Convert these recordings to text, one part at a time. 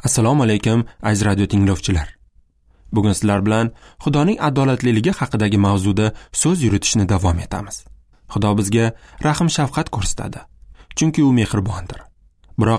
Assalomu alaykum aziz radio tinglovchilar. Bugun sizlar bilan Xudoning adolatliligi haqidagi mavzuda so'z yuritishni davom etamiz. Xudo bizga rahm shafqat ko'rsatadi, chunki u mehribondir. Biroq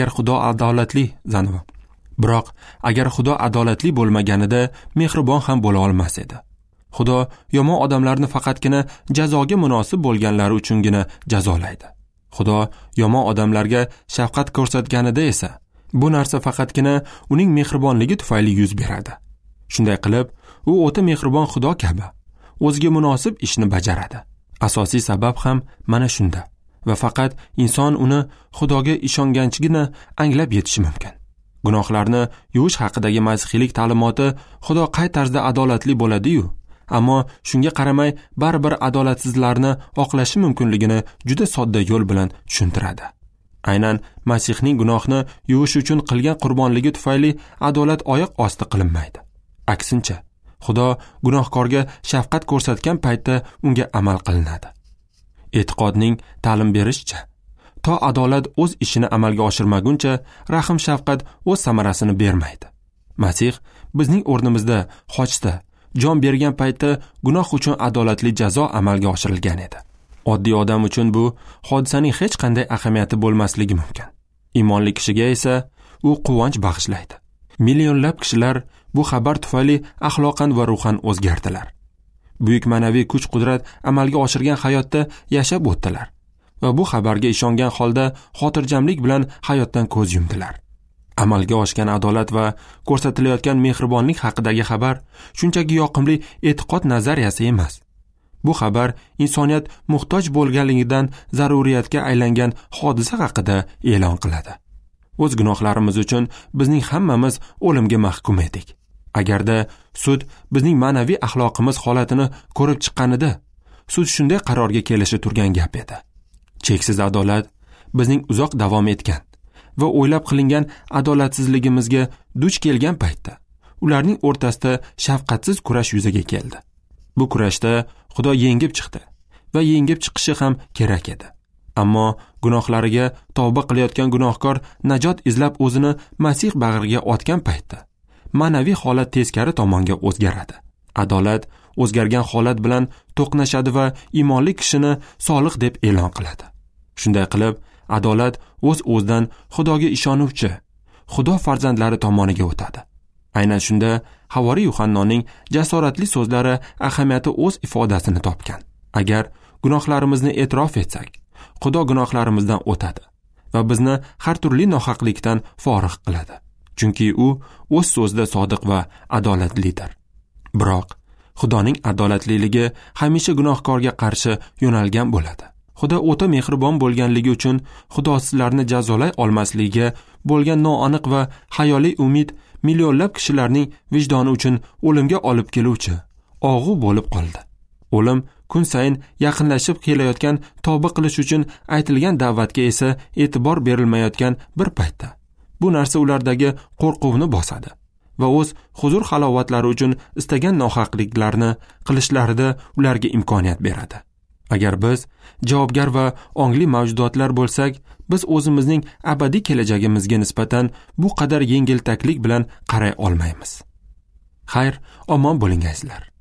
agar Xudo adolatli bo'lmaganida mehribon ham bo'la olmas edi. Xudo yomon odamlarni faqatgina jazoga munosib bo'lganlari uchungina jazolaydi. Xudo yomon odamlarga shafqat ko'rsatganida esa bu narsa faqatgina uning mehribonligi tufayli yuz beradi. Shunday qilib, u o'ta mehribon Xudo kabi o'ziga munosib ishni bajaradi. Asosiy sabab ham mana shunda va faqat inson uni Xudoga ishonganchigina anglab yetishi mumkin. Gunohlarni yuvish haqidagi masihiylik ta'limoti Xudo qay tarzda adolatli bo'ladi-yu, ammo shunga qaramay baribir adolatsizlarni oqlashi mumkinligini juda sodda yo'l bilan tushuntiradi. Aynan Masihning gunohni yuvish uchun qilgan qurbonligi tufayli adolat oyoq osti qilinmaydi. Aksincha, Xudo gunohkorga shafqat ko'rsatgan paytda unga amal qilinadi. E'tiqodning ta'lim berishicha, to adolat o'z ishini amalga oshirmaguncha rahm shafqat o'z samarasini bermaydi. Masih bizning o'rnimizda xochda jon bergan paytda gunoh uchun adolatli jazo amalga oshirilgan edi. Oddiy odam uchun bu hodisaning hech qanday ahamiyati bo'lmasligi mumkin. Iymonli kishiga esa u quvonch bag'ishlaydi. Millionlab kishilar bu xabar tufayli axloqan va ruhan o'zgardilar. Buyuk ma'naviy kuch-qudrat amalga oshirgan hayotda yashab o'tdilar va bu xabarga ishongan holda xotirjamlik bilan hayotdan ko'z yumdilar. Amalga oshgan adolat va ko'rsatilayotgan mehribonlik haqidagi xabar shunchaki yoqimli e'tiqod nazariyasi emas. Bu xabar insoniyat muhtoj bo'lganligidan zaruriyatga aylangan hodisa haqida e'lon qiladi. O'z gunohlarimiz uchun bizning hammamiz o'limga mahkum edik. Agarda sud bizning ma'naviy axloqimiz holatini ko'rib chiqqanida, sud shunday qarorga kelishi turgan gap edi. Cheksiz adolat bizning uzoq davom etgan va o'ylab qilingan adolatsizligimizga duch kelgan paytda ularning o'rtasida shafqatsiz kurash yuzaga keldi. Bu kurashda Xudo yengib chiqdi va yengib chiqishi ham kerak edi. Ammo gunohlariga tavba qilayotgan gunohkor najot izlab o'zini Masih bag'riga otgan paytda ma'naviy holat teskari tomonga o'zgaradi. Adolat o'zgargan holat bilan to'qnashadi va iymonli kishini solih deb e'lon qiladi. Shunday qilib, adolat o'z-o'zidan Xudoga ishonuvchi Xudo farzandlari tomoniga o'tadi. Aynan shunda Havoriy Yuhannoning jasoratli so'zlari ahamiyati o'z ifodasini topgan. Agar gunohlarimizni e'tirof etsak, Xudo gunohlarimizdan o'tadi va bizni har turli nohaqlikdan forig' qiladi. Chunki u o'z so'zida sodiq va adolatlidir. Biroq Xudoning adolatliligi hamisha gunohkorga qarshi yo'nalgan bo'ladi. Xudo o'ta mehribon bo'lganligi uchun Xudo sizlarni jazolay olmasligiga bo'lgan noaniq va hayoliy umid millionlab kishilarning vijdoni uchun o'limga olib keluvchi og'u bo'lib qoldi. O'lim kun sayin yaqinlashib kelayotgan tavba qilish uchun aytilgan da'vatga esa e'tibor berilmayotgan bir paytda bu narsa ulardagi qo'rquvni bosadi va o'z huzur halovatlari uchun istagan nohaqliklarni qilishlariga ularga imkoniyat beradi. Agar biz javobgar va ongli mavjudotlar bo'lsak, biz o'zimizning abadiy kelajagimizga nisbatan bu qadar yengiltaklik bilan qaray olmaymiz. Xayr, omon bo'ling azizlar.